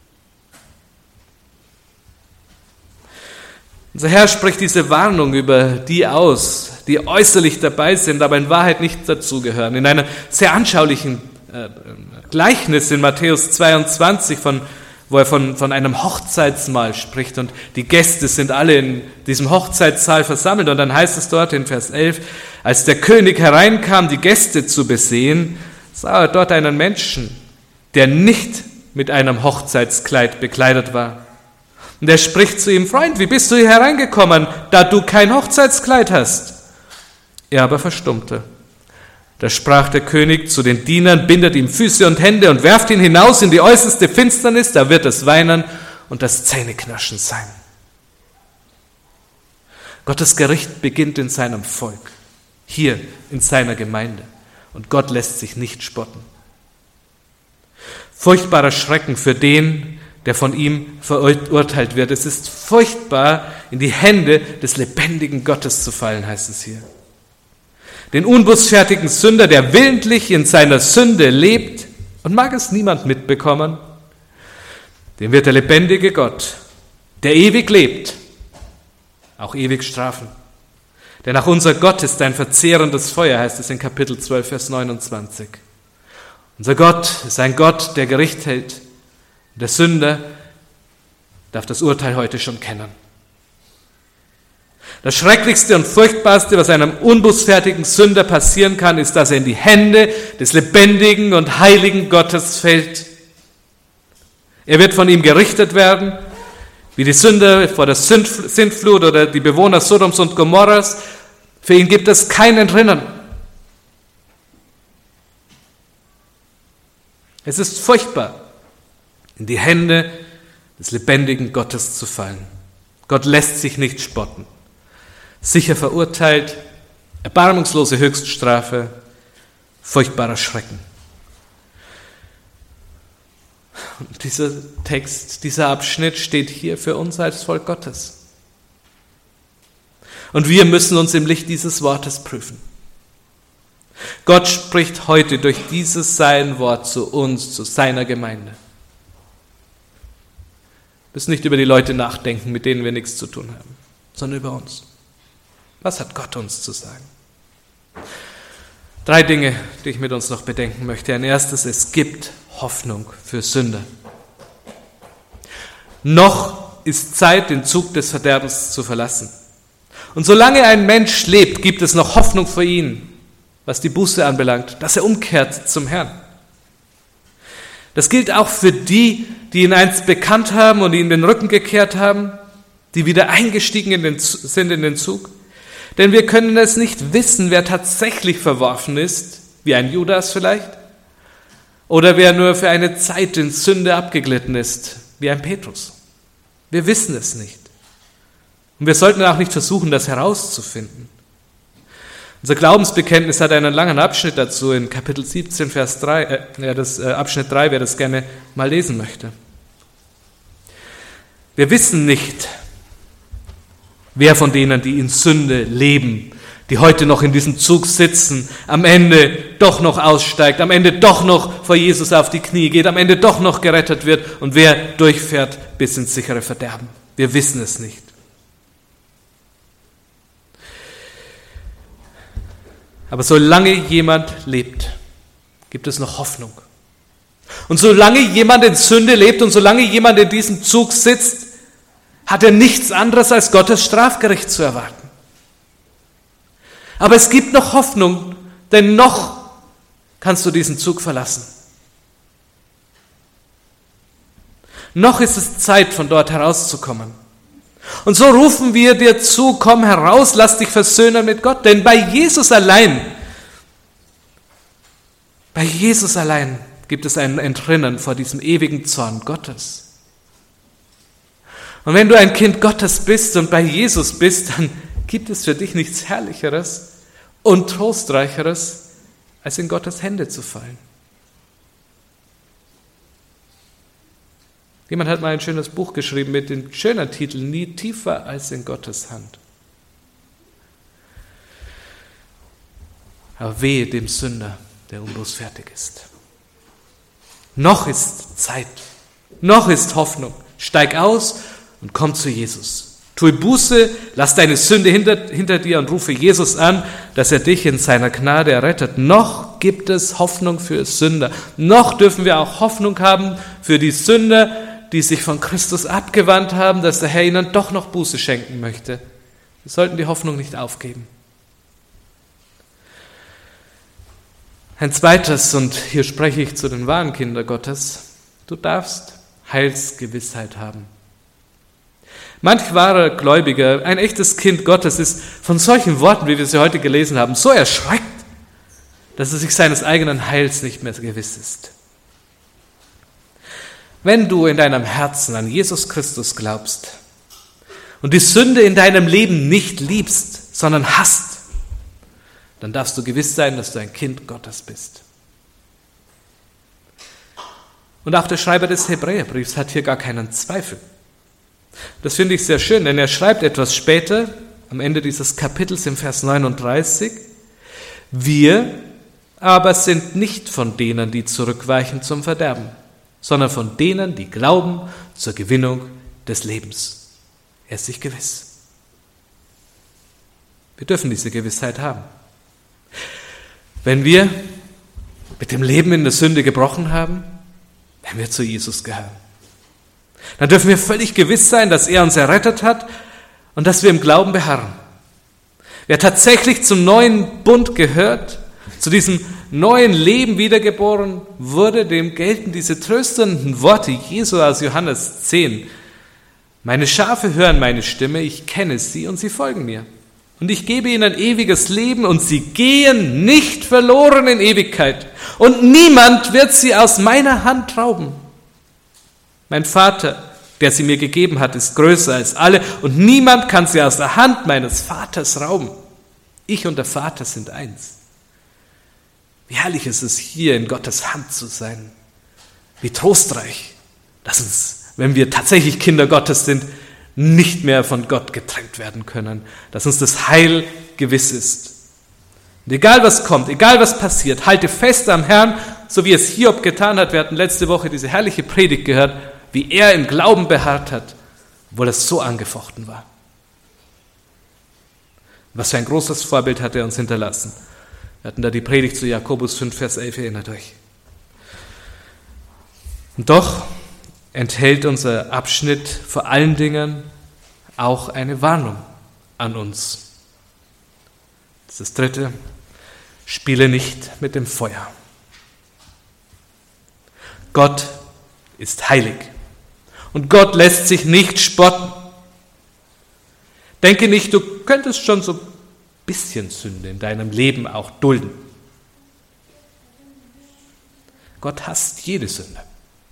Unser Herr spricht diese Warnung über die aus, die äußerlich dabei sind, aber in Wahrheit nicht dazugehören. In einem sehr anschaulichen äh, Gleichnis in Matthäus zweiundzwanzig, von, wo er von, von einem Hochzeitsmahl spricht und die Gäste sind alle in diesem Hochzeitssaal versammelt. Und dann heißt es dort in Vers elf, als der König hereinkam, die Gäste zu besehen, sah er dort einen Menschen, der nicht mit einem Hochzeitskleid bekleidet war. Und er spricht zu ihm, Freund, wie bist du hier hereingekommen, da du kein Hochzeitskleid hast? Er aber verstummte. Da sprach der König zu den Dienern, bindet ihm Füße und Hände und werft ihn hinaus in die äußerste Finsternis, da wird es Weinen und das Zähneknirschen sein. Gottes Gericht beginnt in seinem Volk, hier in seiner Gemeinde. Und Gott lässt sich nicht spotten. Furchtbarer Schrecken für den, der von ihm verurteilt wird. Es ist furchtbar, in die Hände des lebendigen Gottes zu fallen, heißt es hier. Den unbußfertigen Sünder, der willentlich in seiner Sünde lebt und mag es niemand mitbekommen, den wird der lebendige Gott, der ewig lebt, auch ewig strafen. Denn auch unser Gott ist ein verzehrendes Feuer, heißt es in Kapitel zwölf, Vers neunundzwanzig. Unser Gott ist ein Gott, der Gericht hält. Der Sünder darf das Urteil heute schon kennen. Das Schrecklichste und Furchtbarste, was einem unbußfertigen Sünder passieren kann, ist, dass er in die Hände des lebendigen und heiligen Gottes fällt. Er wird von ihm gerichtet werden, wie die Sünder vor der Sintflut oder die Bewohner Sodoms und Gomorras. Für ihn gibt es kein Entrinnen. Es ist furchtbar, in die Hände des lebendigen Gottes zu fallen. Gott lässt sich nicht spotten. Sicher verurteilt, erbarmungslose Höchststrafe, furchtbarer Schrecken. Und dieser Text, dieser Abschnitt steht hier für uns als Volk Gottes. Und wir müssen uns im Licht dieses Wortes prüfen. Gott spricht heute durch dieses sein Wort zu uns, zu seiner Gemeinde. Wir müssen nicht über die Leute nachdenken, mit denen wir nichts zu tun haben, sondern über uns. Was hat Gott uns zu sagen? Drei Dinge, die ich mit uns noch bedenken möchte. Ein erstes, es gibt Hoffnung für Sünder. Noch ist Zeit, den Zug des Verderbens zu verlassen. Und solange ein Mensch lebt, gibt es noch Hoffnung für ihn, was die Buße anbelangt, dass er umkehrt zum Herrn. Das gilt auch für die, die ihn einst bekannt haben und ihm den Rücken gekehrt haben, die wieder eingestiegen in den, sind in den Zug. Denn wir können es nicht wissen, wer tatsächlich verworfen ist, wie ein Judas vielleicht, oder wer nur für eine Zeit in Sünde abgeglitten ist, wie ein Petrus. Wir wissen es nicht. Und wir sollten auch nicht versuchen, das herauszufinden. Unser Glaubensbekenntnis hat einen langen Abschnitt dazu in Kapitel siebzehn, Vers drei, äh, ja, das, äh, Abschnitt drei, wer das gerne mal lesen möchte. Wir wissen nicht, wer von denen, die in Sünde leben, die heute noch in diesem Zug sitzen, am Ende doch noch aussteigt, am Ende doch noch vor Jesus auf die Knie geht, am Ende doch noch gerettet wird und wer durchfährt bis ins sichere Verderben. Wir wissen es nicht. Aber solange jemand lebt, gibt es noch Hoffnung. Und solange jemand in Sünde lebt und solange jemand in diesem Zug sitzt, hat er nichts anderes als Gottes Strafgericht zu erwarten. Aber es gibt noch Hoffnung, denn noch kannst du diesen Zug verlassen. Noch ist es Zeit, von dort herauszukommen. Und so rufen wir dir zu, komm heraus, lass dich versöhnen mit Gott, denn bei Jesus allein, bei Jesus allein gibt es ein Entrinnen vor diesem ewigen Zorn Gottes. Und wenn du ein Kind Gottes bist und bei Jesus bist, dann gibt es für dich nichts Herrlicheres und Trostreicheres, als in Gottes Hände zu fallen. Jemand hat mal ein schönes Buch geschrieben mit dem schönen Titel Nie tiefer als in Gottes Hand. Aber wehe dem Sünder, der unbußfertig ist. Noch ist Zeit, noch ist Hoffnung. Steig aus und komm zu Jesus. Tue Buße, lass deine Sünde hinter, hinter dir und rufe Jesus an, dass er dich in seiner Gnade errettet. Noch gibt es Hoffnung für Sünder. Noch dürfen wir auch Hoffnung haben für die Sünder, die sich von Christus abgewandt haben, dass der Herr ihnen doch noch Buße schenken möchte. Wir sollten die Hoffnung nicht aufgeben. Ein zweites, und hier spreche ich zu den wahren Kindern Gottes, du darfst Heilsgewissheit haben. Manch wahrer Gläubiger, ein echtes Kind Gottes, ist von solchen Worten, wie wir sie heute gelesen haben, so erschreckt, dass er sich seines eigenen Heils nicht mehr gewiss ist. Wenn du in deinem Herzen an Jesus Christus glaubst und die Sünde in deinem Leben nicht liebst, sondern hasst, dann darfst du gewiss sein, dass du ein Kind Gottes bist. Und auch der Schreiber des Hebräerbriefs hat hier gar keinen Zweifel. Das finde ich sehr schön, denn er schreibt etwas später, am Ende dieses Kapitels im Vers neununddreißig, wir aber sind nicht von denen, die zurückweichen zum Verderben, sondern von denen, die glauben zur Gewinnung des Lebens. Er ist sich gewiss. Wir dürfen diese Gewissheit haben. Wenn wir mit dem Leben in der Sünde gebrochen haben, wenn wir zu Jesus gehören, dann dürfen wir völlig gewiss sein, dass er uns errettet hat und dass wir im Glauben beharren. Wer tatsächlich zum neuen Bund gehört, zu diesem neuen Leben wiedergeboren wurde, dem gelten diese tröstenden Worte Jesu aus Johannes zehn. Meine Schafe hören meine Stimme, ich kenne sie und sie folgen mir. Und ich gebe ihnen ewiges Leben und sie gehen nicht verloren in Ewigkeit. Und niemand wird sie aus meiner Hand rauben. Mein Vater, der sie mir gegeben hat, ist größer als alle und niemand kann sie aus der Hand meines Vaters rauben. Ich und der Vater sind eins. Wie herrlich ist es, hier in Gottes Hand zu sein. Wie trostreich, dass uns, wenn wir tatsächlich Kinder Gottes sind, nicht mehr von Gott getrennt werden können, dass uns das Heil gewiss ist. Und egal was kommt, egal was passiert, halte fest am Herrn, so wie es Hiob getan hat. Wir hatten letzte Woche diese herrliche Predigt gehört, wie er im Glauben beharrt hat, obwohl es so angefochten war. Was für ein großes Vorbild hat er uns hinterlassen. Wir hatten da die Predigt zu Jakobus fünf, Vers elf, erinnert euch. Und doch enthält unser Abschnitt vor allen Dingen auch eine Warnung an uns. Das ist das Dritte, spiele nicht mit dem Feuer. Gott ist heilig und Gott lässt sich nicht spotten. Denke nicht, du könntest schon so ein bisschen Sünde in deinem Leben auch dulden. Gott hasst jede Sünde.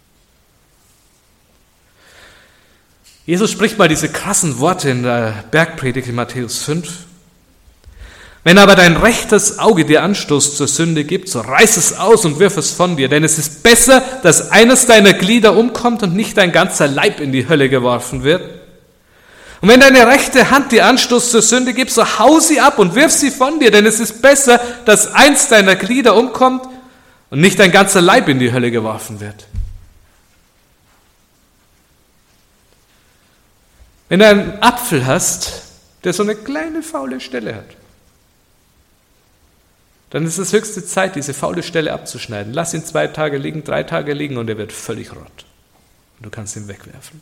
Jesus spricht mal diese krassen Worte in der Bergpredigt in Matthäus fünf. Wenn aber dein rechtes Auge dir Anstoß zur Sünde gibt, so reiß es aus und wirf es von dir, denn es ist besser, dass eines deiner Glieder umkommt und nicht dein ganzer Leib in die Hölle geworfen wird. Und wenn deine rechte Hand dir Anstoß zur Sünde gibt, so hau sie ab und wirf sie von dir, denn es ist besser, dass eins deiner Glieder umkommt und nicht dein ganzer Leib in die Hölle geworfen wird. Wenn du einen Apfel hast, der so eine kleine faule Stelle hat, dann ist es höchste Zeit, diese faule Stelle abzuschneiden. Lass ihn zwei Tage liegen, drei Tage liegen und er wird völlig rot. Und du kannst ihn wegwerfen.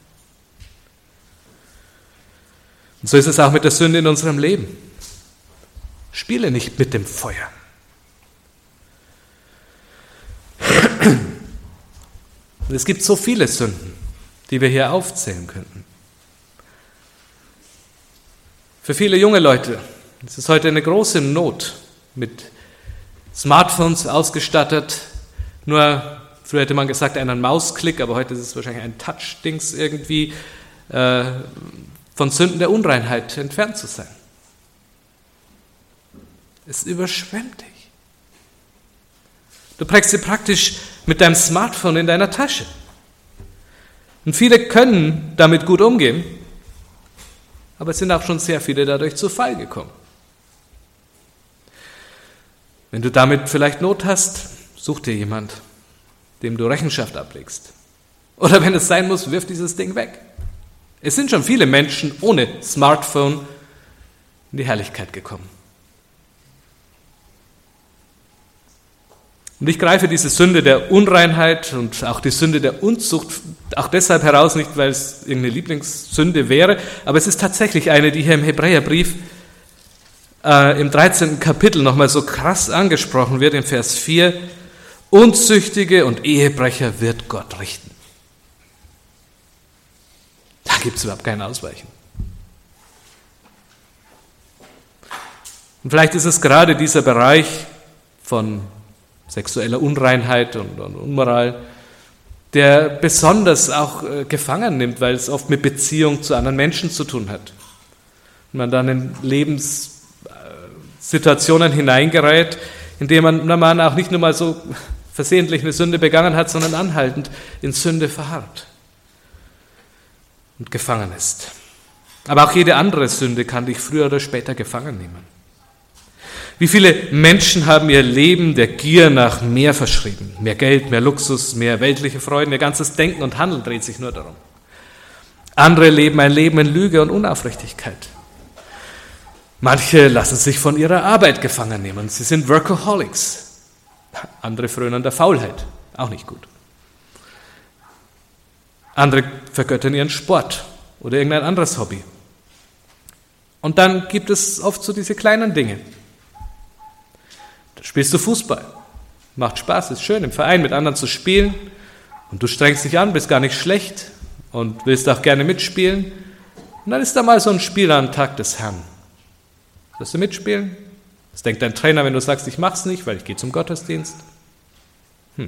Und so ist es auch mit der Sünde in unserem Leben. Spiele nicht mit dem Feuer. Und es gibt so viele Sünden, die wir hier aufzählen könnten. Für viele junge Leute ist es heute eine große Not, mit Smartphones ausgestattet, nur früher hätte man gesagt einen Mausklick, aber heute ist es wahrscheinlich ein Touch-Dings irgendwie, äh, von Sünden der Unreinheit entfernt zu sein. Es überschwemmt dich. Du trägst sie praktisch mit deinem Smartphone in deiner Tasche. Und viele können damit gut umgehen, aber es sind auch schon sehr viele dadurch zu Fall gekommen. Wenn du damit vielleicht Not hast, such dir jemand, dem du Rechenschaft ablegst. Oder wenn es sein muss, wirf dieses Ding weg. Es sind schon viele Menschen ohne Smartphone in die Herrlichkeit gekommen. Und ich greife diese Sünde der Unreinheit und auch die Sünde der Unzucht auch deshalb heraus, nicht weil es irgendeine Lieblingssünde wäre, aber es ist tatsächlich eine, die hier im Hebräerbrief äh, im dreizehnten Kapitel nochmal so krass angesprochen wird, im Vers vier. Unzüchtige und Ehebrecher wird Gott richten. Da gibt es überhaupt kein Ausweichen. Und vielleicht ist es gerade dieser Bereich von sexueller Unreinheit und, und Unmoral, der besonders auch äh, gefangen nimmt, weil es oft mit Beziehung zu anderen Menschen zu tun hat. Und man dann in Lebenssituationen äh, hineingerät, in denen man, na, man auch nicht nur mal so versehentlich eine Sünde begangen hat, sondern anhaltend in Sünde verharrt und gefangen ist. Aber auch jede andere Sünde kann dich früher oder später gefangen nehmen. Wie viele Menschen haben ihr Leben der Gier nach mehr verschrieben? Mehr Geld, mehr Luxus, mehr weltliche Freuden, ihr ganzes Denken und Handeln dreht sich nur darum. Andere leben ein Leben in Lüge und Unaufrichtigkeit. Manche lassen sich von ihrer Arbeit gefangen nehmen. Sie sind Workaholics. Andere frönen der Faulheit. Auch nicht gut. Andere vergöttern ihren Sport oder irgendein anderes Hobby. Und dann gibt es oft so diese kleinen Dinge. Da spielst du Fußball. Macht Spaß, ist schön, im Verein mit anderen zu spielen. Und du strengst dich an, bist gar nicht schlecht und willst auch gerne mitspielen. Und dann ist da mal so ein Spiel am Tag des Herrn. Willst du mitspielen? Was denkt dein Trainer, wenn du sagst, ich mach's nicht, weil ich gehe zum Gottesdienst? Hm.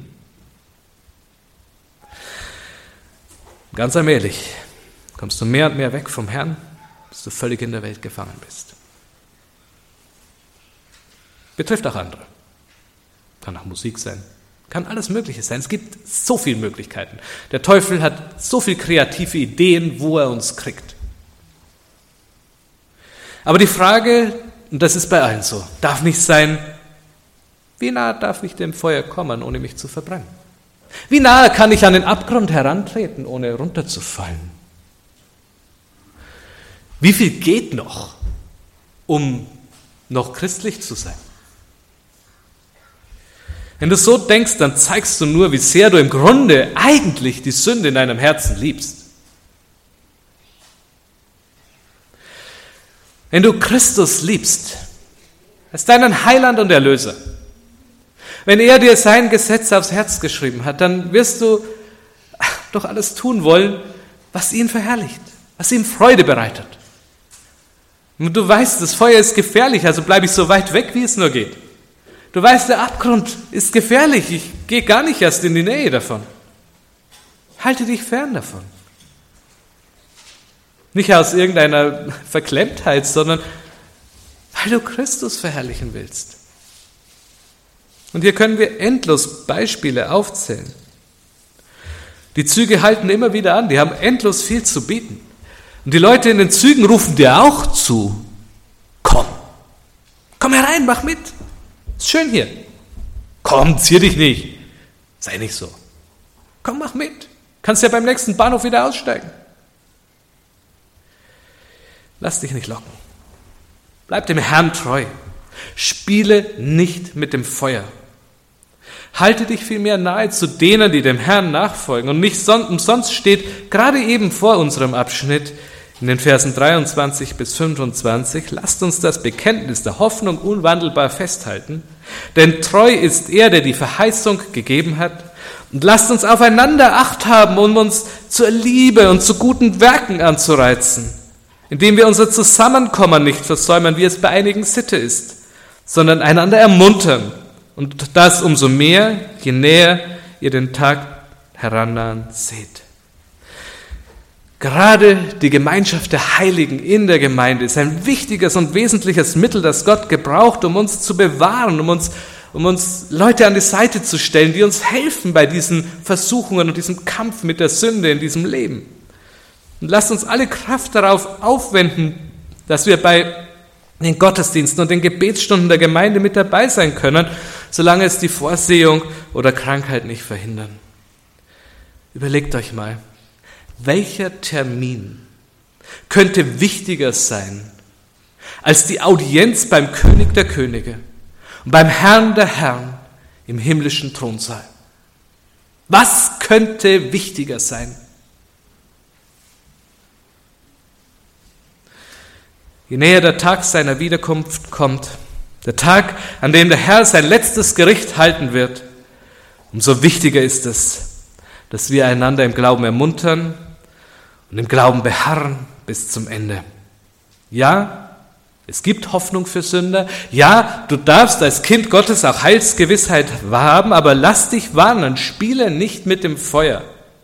Ganz allmählich kommst du mehr und mehr weg vom Herrn, bis du völlig in der Welt gefangen bist. Betrifft auch andere. Kann auch Musik sein, kann alles Mögliche sein. Es gibt so viele Möglichkeiten. Der Teufel hat so viele kreative Ideen, wo er uns kriegt. Aber die Frage, und das ist bei allen so, darf nicht sein, wie nah darf ich dem Feuer kommen, ohne mich zu verbrennen? Wie nahe kann ich an den Abgrund herantreten, ohne runterzufallen? Wie viel geht noch, um noch christlich zu sein? Wenn du so denkst, dann zeigst du nur, wie sehr du im Grunde eigentlich die Sünde in deinem Herzen liebst. Wenn du Christus liebst, als deinen Heiland und Erlöser, wenn er dir sein Gesetz aufs Herz geschrieben hat, dann wirst du doch alles tun wollen, was ihn verherrlicht, was ihm Freude bereitet. Und du weißt, das Feuer ist gefährlich, also bleibe ich so weit weg, wie es nur geht. Du weißt, der Abgrund ist gefährlich, ich gehe gar nicht erst in die Nähe davon. Halte dich fern davon. Nicht aus irgendeiner Verklemmtheit, sondern weil du Christus verherrlichen willst. Und hier können wir endlos Beispiele aufzählen. Die Züge halten immer wieder an, die haben endlos viel zu bieten. Und die Leute in den Zügen rufen dir auch zu, komm, komm herein, mach mit. Ist schön hier. Komm, zier dich nicht. Sei nicht so. Komm, mach mit. Kannst ja beim nächsten Bahnhof wieder aussteigen. Lass dich nicht locken. Bleib dem Herrn treu. Spiele nicht mit dem Feuer. Halte dich vielmehr nahe zu denen, die dem Herrn nachfolgen. Und nicht umsonst steht gerade eben vor unserem Abschnitt in den Versen dreiundzwanzig bis fünfundzwanzig, lasst uns das Bekenntnis der Hoffnung unwandelbar festhalten, denn treu ist er, der die Verheißung gegeben hat. Und lasst uns aufeinander Acht haben, um uns zur Liebe und zu guten Werken anzureizen, indem wir unser Zusammenkommen nicht versäumen, wie es bei einigen Sitte ist, sondern einander ermuntern. Und das umso mehr, je näher ihr den Tag herannahen seht. Gerade die Gemeinschaft der Heiligen in der Gemeinde ist ein wichtiges und wesentliches Mittel, das Gott gebraucht, um uns zu bewahren, um uns, um uns Leute an die Seite zu stellen, die uns helfen bei diesen Versuchungen und diesem Kampf mit der Sünde in diesem Leben. Und lasst uns alle Kraft darauf aufwenden, dass wir bei den Gottesdiensten und den Gebetsstunden der Gemeinde mit dabei sein können, solange es die Vorsehung oder Krankheit nicht verhindern. Überlegt euch mal, welcher Termin könnte wichtiger sein als die Audienz beim König der Könige und beim Herrn der Herren im himmlischen Thronsaal? Was könnte wichtiger sein? Je näher der Tag seiner Wiederkunft kommt, der Tag, an dem der Herr sein letztes Gericht halten wird, umso wichtiger ist es, dass wir einander im Glauben ermuntern und im Glauben beharren bis zum Ende. Ja, es gibt Hoffnung für Sünder. Ja, du darfst als Kind Gottes auch Heilsgewissheit haben, aber lass dich warnen, spiele nicht mit dem Feuer.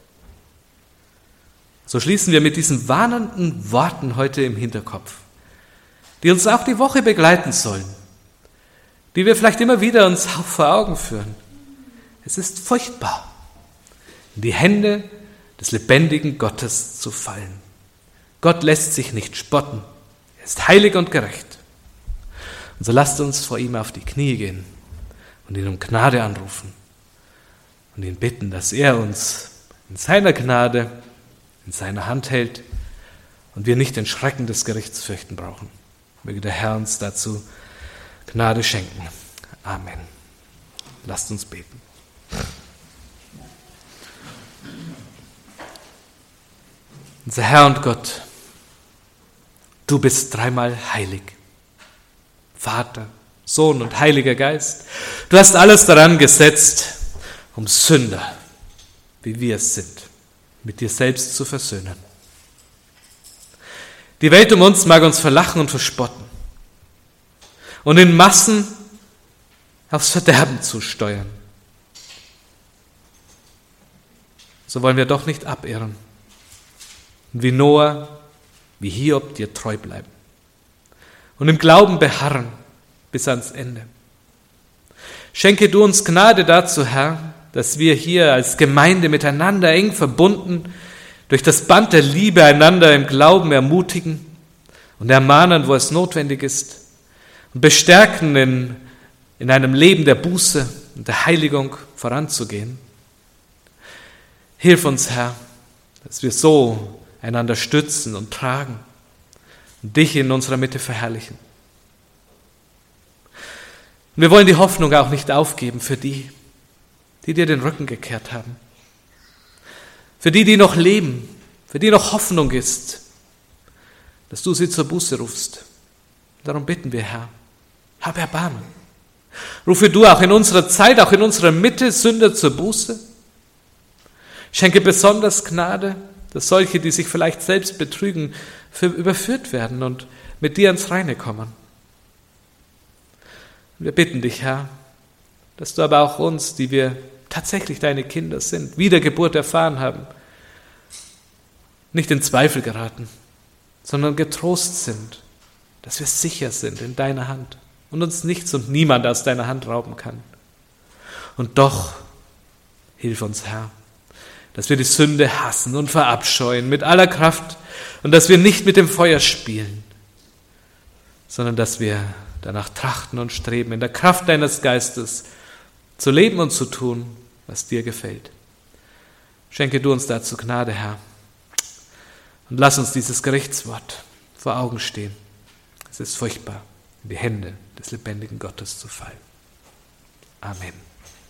So schließen wir mit diesen warnenden Worten heute im Hinterkopf, die uns auch die Woche begleiten sollen, die wir vielleicht immer wieder uns auch vor Augen führen. Es ist furchtbar, in die Hände des lebendigen Gottes zu fallen. Gott lässt sich nicht spotten. Er ist heilig und gerecht. Und so lasst uns vor ihm auf die Knie gehen und ihn um Gnade anrufen und ihn bitten, dass er uns in seiner Gnade, in seiner Hand hält und wir nicht den Schrecken des Gerichts fürchten brauchen. Möge der Herr uns dazu Gnade schenken. Amen. Lasst uns beten. Unser Herr und Gott, du bist dreimal heilig. Vater, Sohn und Heiliger Geist. Du hast alles daran gesetzt, um Sünder, wie wir es sind, mit dir selbst zu versöhnen. Die Welt um uns mag uns verlachen und verspotten und in Massen aufs Verderben zusteuern. So wollen wir doch nicht abirren und wie Noah, wie Hiob dir treu bleiben und im Glauben beharren bis ans Ende. Schenke du uns Gnade dazu, Herr, dass wir hier als Gemeinde miteinander eng verbunden durch das Band der Liebe einander im Glauben ermutigen und ermahnen, wo es notwendig ist und bestärken, in, in einem Leben der Buße und der Heiligung voranzugehen. Hilf uns, Herr, dass wir so einander stützen und tragen und dich in unserer Mitte verherrlichen. Und wir wollen die Hoffnung auch nicht aufgeben für die, die dir den Rücken gekehrt haben. Für die, die noch leben, für die noch Hoffnung ist, dass du sie zur Buße rufst. Darum bitten wir, Herr, hab Erbarmen. Rufe du auch in unserer Zeit, auch in unserer Mitte Sünder zur Buße. Schenke besonders Gnade, dass solche, die sich vielleicht selbst betrügen, für überführt werden und mit dir ins Reine kommen. Wir bitten dich, Herr, dass du aber auch uns, die wir tatsächlich deine Kinder sind, Wiedergeburt erfahren haben, nicht in Zweifel geraten, sondern getrost sind, dass wir sicher sind in deiner Hand und uns nichts und niemand aus deiner Hand rauben kann. Und doch, hilf uns, Herr, dass wir die Sünde hassen und verabscheuen mit aller Kraft und dass wir nicht mit dem Feuer spielen, sondern dass wir danach trachten und streben, in der Kraft deines Geistes zu leben und zu tun, was dir gefällt. Schenke du uns dazu Gnade, Herr, und lass uns dieses Gerichtswort vor Augen stehen. Es ist furchtbar, in die Hände des lebendigen Gottes zu fallen. Amen.